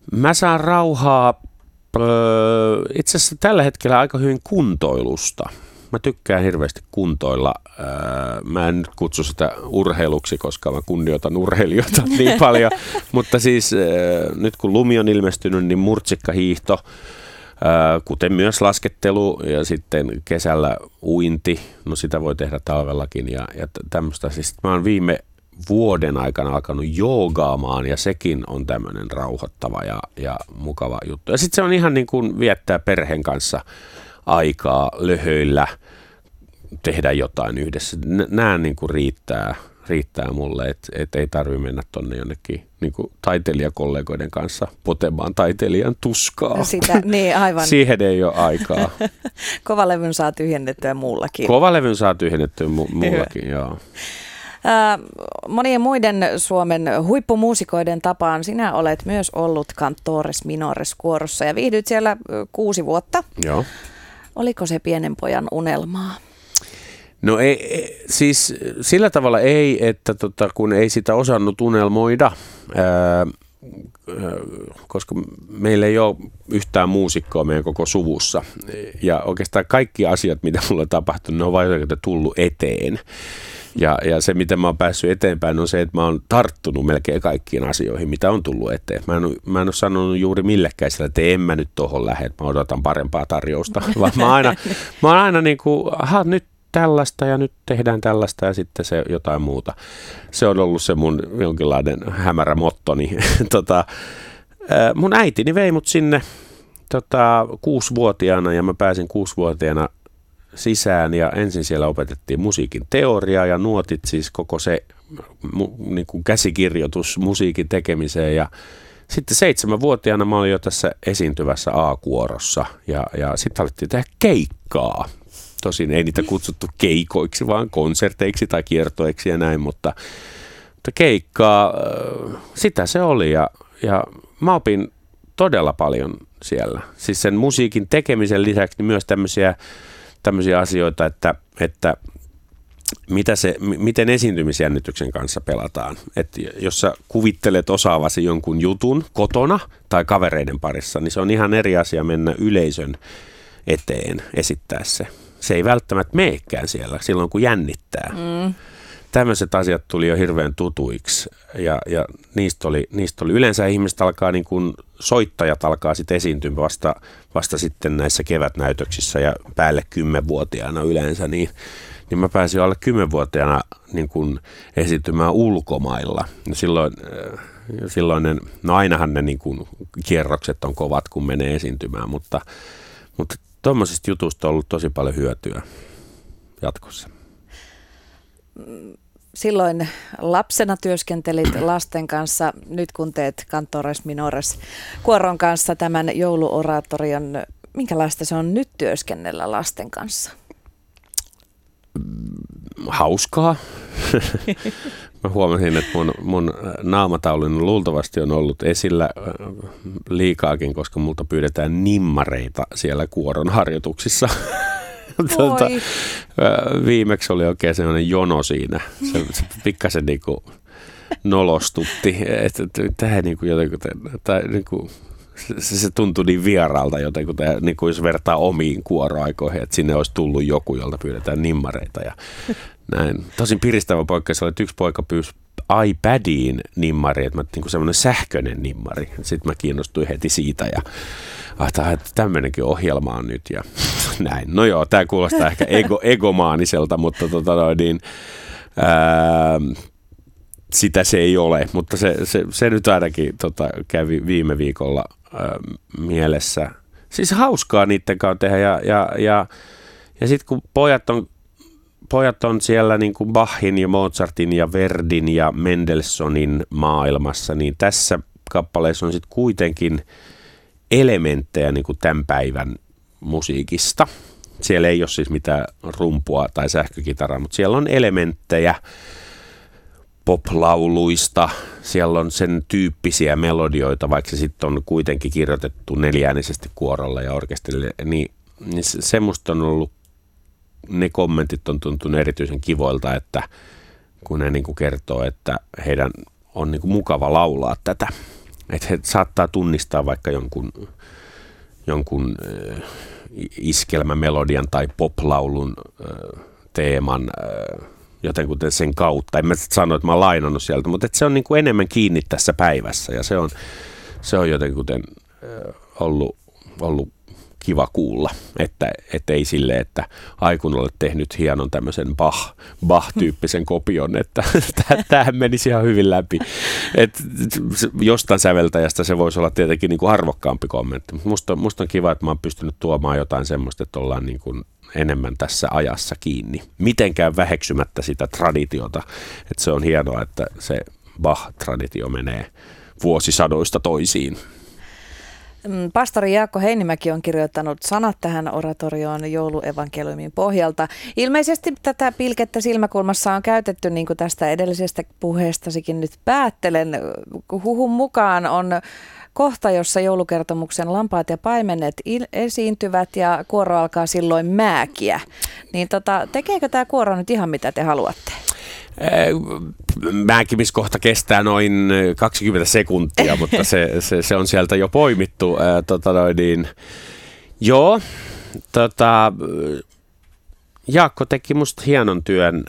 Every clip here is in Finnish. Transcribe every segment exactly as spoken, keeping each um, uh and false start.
Mä saan rauhaa öö, itse asiassa tällä hetkellä aika hyvin kuntoilusta. Mä tykkään hirveästi kuntoilla. Öö, mä en nyt kutsu sitä urheiluksi, koska mä kunnioitan urheilijoita niin paljon. Mutta siis öö, nyt kun lumi on ilmestynyt, niin murtsikkahiihto, öö, kuten myös laskettelu ja sitten kesällä uinti. No sitä voi tehdä talvellakin ja, ja tämmöistä. Siis mä oon viime vuoden aikana alkanut joogaamaan ja sekin on tämmöinen rauhoittava ja, ja mukava juttu. Ja sitten se on ihan niin kuin viettää perheen kanssa aikaa löhöillä, tehdä jotain yhdessä. Nämä niin kuin riittää, riittää mulle, että et ei tarvitse mennä tonne jonnekin niin kuin taiteilijakollegoiden kanssa potemaan taiteilijan tuskaa. Sitä, niin, aivan. Siihen ei ole aikaa. Kovalevyn saa tyhjennettyä muullakin. Kovalevyn saa tyhjennettyä mu- muullakin, joo. Monien muiden Suomen huippumuusikoiden tapaan sinä olet myös ollut Cantores Minores -kuorossa ja viihdyit siellä kuusi vuotta. Joo. Oliko se pienen pojan unelmaa? No ei, siis sillä tavalla ei, että tota, kun ei sitä osannut unelmoida, ää, koska meillä ei ole yhtään muusikkoa meidän koko suvussa. Ja oikeastaan kaikki asiat, mitä mulla on tapahtunut, ne on vain jotenkin tullut eteen. Ja, ja se, miten mä oon päässyt eteenpäin, on se, että mä oon tarttunut melkein kaikkiin asioihin, mitä on tullut eteen. Mä en, mä en ole sanonut juuri millekään sillä, että en mä nyt tohon lähde, että mä odotan parempaa tarjousta. Vaan mä oon aina, mä oon aina niin kuin, aha, nyt tällaista ja nyt tehdään tällaista ja sitten se jotain muuta. Se on ollut se mun jonkinlainen hämärä mottoni. tota, mun äitini vei mut sinne tota, kuusivuotiaana ja mä pääsin kuusivuotiaana sisään ja ensin siellä opetettiin musiikin teoriaa ja nuotit, siis koko se mu, niin kuin käsikirjoitus musiikin tekemiseen ja sitten seitsemänvuotiaana mä olin jo tässä esiintyvässä A-kuorossa ja, ja sitten alettiin tehdä keikkaa. Tosin ei niitä kutsuttu keikoiksi, vaan konserteiksi tai kiertoiksi ja näin, mutta, mutta keikkaa, sitä se oli ja, ja mä opin todella paljon siellä. Siis sen musiikin tekemisen lisäksi niin myös tämmöisiä tämmöisiä asioita, että, että mitä se, miten esiintymisjännityksen kanssa pelataan. Että jos sä kuvittelet osaavasi jonkun jutun kotona tai kavereiden parissa, niin se on ihan eri asia mennä yleisön eteen esittää se. Se ei välttämättä meekään siellä silloin, kun jännittää. Mm. Tämmöiset asiat tuli jo hirveän tutuiksi ja, ja niistä, oli, niistä oli yleensä ihmiset alkaa niin kuin soittajat alkaa sitten esiintyä vasta, vasta sitten näissä kevätnäytöksissä ja päälle kymmenvuotiaana yleensä, niin, niin mä pääsin jo alle kymmenvuotiaana niin kuin esiintymään ulkomailla. Ja silloin, silloin ne, no ainahan ne niin kuin kierrokset on kovat, kun menee esiintymään, mutta, mutta tuommoisista jutuista on ollut tosi paljon hyötyä jatkossa. Silloin lapsena työskentelit lasten kanssa, nyt kun teet Cantores Minores -kuoron kanssa tämän jouluoratorion. Minkälaista se on nyt työskennellä lasten kanssa? Hauskaa. Mä huomasin, että mun, mun naamatauluni luultavasti on ollut esillä liikaakin, koska multa pyydetään nimmareita siellä kuoron harjoituksissa. Tuota, viimeksi oli oikein sellainen jono siinä. Se, se pikkasen niinku nolostutti. Että tämä niinku jotenkin, tai niinku, se, se tuntui niin vieraalta jotenkin, niinku jos vertaa omiin kuoroaikoihin, että sinne olisi tullut joku, jolta pyydetään nimmareita ja näin. Tosin piristävä poikkeus oli, että yksi poika pyysi iPadiin nimmari, että mä niinku semmoinen sähköinen nimmari. Sitten mä kiinnostuin heti siitä ja ajattelin, että tämmöinenkin ohjelma on nyt ja näin. No joo, tämä kuulostaa ehkä ego, egomaaniselta, mutta tota noin, niin, ää, sitä se ei ole. Mutta se, se, se nyt ainakin tota, kävi viime viikolla ää, mielessä. Siis hauskaa niiden kanssa tehdä ja, ja, ja, ja sitten kun pojat on, pojat on siellä niin kuin Bachin ja Mozartin ja Verdin ja Mendelssohnin maailmassa, niin tässä kappaleessa on sitten kuitenkin elementtejä niin kuin tämän päivän musiikista. Siellä ei ole siis mitään rumpua tai sähkökitaraa, mutta siellä on elementtejä poplauluista, siellä on sen tyyppisiä melodioita, vaikka se sitten on kuitenkin kirjoitettu neljäänisesti kuorolla ja orkesterille, niin, niin semmoista on ollut, ne kommentit on tuntunut erityisen kivoilta, että kun ne niin kuin kertoo, että heidän on niin kuin mukava laulaa tätä. Että he saattaa tunnistaa vaikka jonkun, jonkun äh, iskelmämelodian tai poplaulun äh, teeman äh, jotenkin sen kautta. En mä sano, että mä oon lainannut sieltä, mutta että se on niin kuin enemmän kiinni tässä päivässä ja se on, se on jotenkin äh, ollut, ollut kiva kuulla, että, että ei sille, että ai kun olet tehnyt hienon tämmöisen Bach, Bach-tyyppisen kopion, että tämähän menisi ihan hyvin läpi. Et jostain säveltäjästä se voisi olla tietenkin niin kuin arvokkaampi kommentti. Musta, musta on kiva, että mä oon pystynyt tuomaan jotain semmoista, että ollaan niin kuin enemmän tässä ajassa kiinni. Mitenkään väheksymättä sitä traditiota, että se on hienoa, että se Bach-traditio menee vuosisadoista toisiin. Pastori Jaakko Heinimäki on kirjoittanut sanat tähän oratorioon jouluevankeliumin pohjalta. Ilmeisesti tätä pilkettä silmäkulmassa on käytetty, niin kuin tästä edellisestä puheestasikin nyt päättelen. Huhun mukaan on kohta, jossa joulukertomuksen lampaat ja paimenet il- esiintyvät ja kuoro alkaa silloin määkiä. Niin tota, tekeekö tämä kuoro nyt ihan mitä te haluatte? Määkimiskohta kestää noin kaksikymmentä sekuntia, mutta se, se, se on sieltä jo poimittu. Ää, tota noin, niin, joo, tota, Jaakko teki musta hienon työn.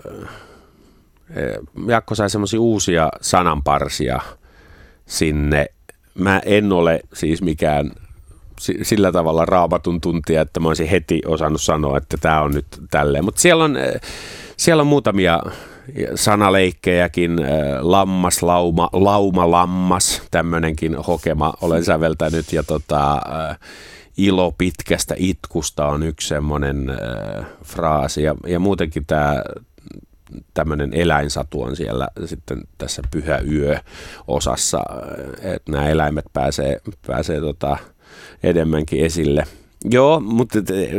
Jaakko sai semmoisia uusia sananparsia sinne. Mä en ole siis mikään sillä tavalla raamatun tuntija, että mä olisin heti osannut sanoa, että tämä on nyt tälleen. Mutta siellä on, siellä on muutamia sanaleikkejäkin, lammas, lauma, lauma lammas, tämmöinenkin hokema olen säveltänyt, ja tota, ilo pitkästä itkusta on yksi semmoinen äh, fraasi, ja, ja muutenkin tämä tämmöinen eläinsatu on siellä sitten tässä Pyhä Yö-osassa, että nämä eläimet pääsee, pääsee tota enemmänkin esille. Joo, mutta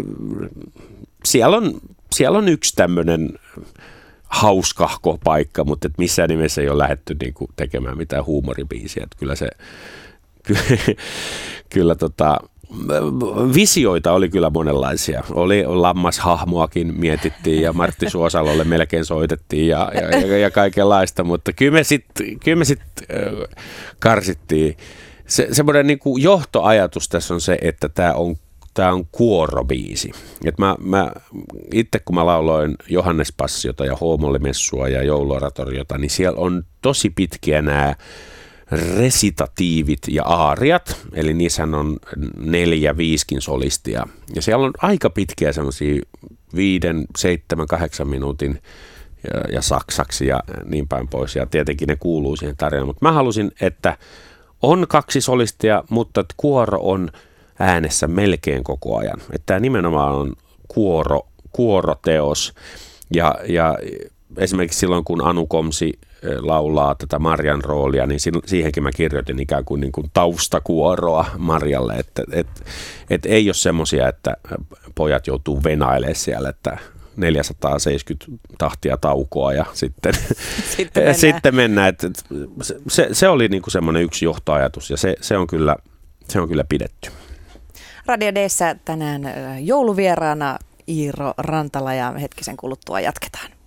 siellä on, siellä on yksi tämmöinen hauskahko paikka, mutta et missään nimessä ei ole lähdetty niinku tekemään mitään huumoribiisiä. Et kyllä se, kyllä, kyllä tota, visioita oli kyllä monenlaisia. Oli lammashahmoakin mietittiin ja Martti Suosalolle melkein soitettiin ja, ja, ja kaikenlaista, mutta kyllä me sitten kyllä sit, äh, karsittiin. Se, semmoinen niinku johtoajatus tässä on se, että tämä on Tämä on kuorobiisi. Et mä, mä, itse kun mä lauloin Johannespassiota ja Hoomollimessua ja jouluoratoriota, niin siellä on tosi pitkiä nämä resitatiivit ja aariat, eli niissähän on neljä, viiskin solistia. Ja siellä on aika pitkiä semmoisia viiden, seitsemän, kahdeksan minuutin ja, ja saksaksi ja niin päin pois. Ja tietenkin ne kuuluu siihen tarinaan. Mutta mä halusin, että on kaksi solistia, mutta että kuoro on äänessä melkein koko ajan. Että tämä nimenomaan on kuoro, kuoroteos. Ja, ja esimerkiksi silloin, kun Anu Komsi laulaa tätä Marjan roolia, niin siihenkin mä kirjoitin ikään kuin, niin kuin taustakuoroa Marjalle. Että et, et ei ole semmoisia, että pojat joutuu venailemaan siellä, että neljäsataaseitsemänkymmentä tahtia taukoa ja sitten, sitten mennään. sitten mennään. Et, et, se, se oli niin kuin semmoinen yksi johtoajatus ja se, se, on kyllä, se on kyllä pidetty. Radio D:ssä tänään jouluvieraana Iiro Rantala ja hetkisen kuluttua jatketaan.